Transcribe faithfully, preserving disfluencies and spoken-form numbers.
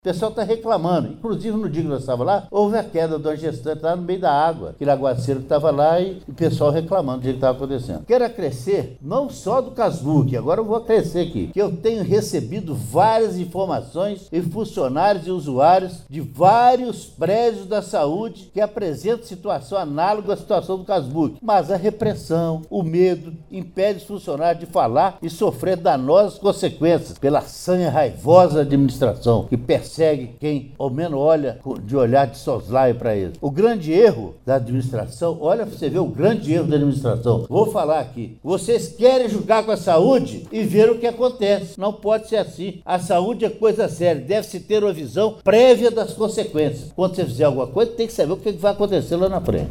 O pessoal está reclamando. Inclusive, no dia que nós estávamos lá, houve a queda de uma gestante lá no meio da água. Aquele aguaceiro que estava lá e o pessoal reclamando do que estava acontecendo. Quero crescer, não só do Casbuque, agora eu vou crescer aqui, que eu tenho recebido várias informações e funcionários e usuários de vários prédios da saúde que apresentam situação análoga à situação do Casbuque. Mas a repressão, o medo, impede os funcionários de falar e sofrer danosas consequências pela sanha raivosa da administração, que percebe segue quem ao menos olha de olhar de soslaio para ele. O grande erro da administração, olha para você ver o grande erro da administração. Vou falar aqui. Vocês querem jogar com a saúde e ver o que acontece. Não pode ser assim. A saúde é coisa séria. Deve-se ter uma visão prévia das consequências. Quando você fizer alguma coisa, tem que saber o que vai acontecer lá na frente.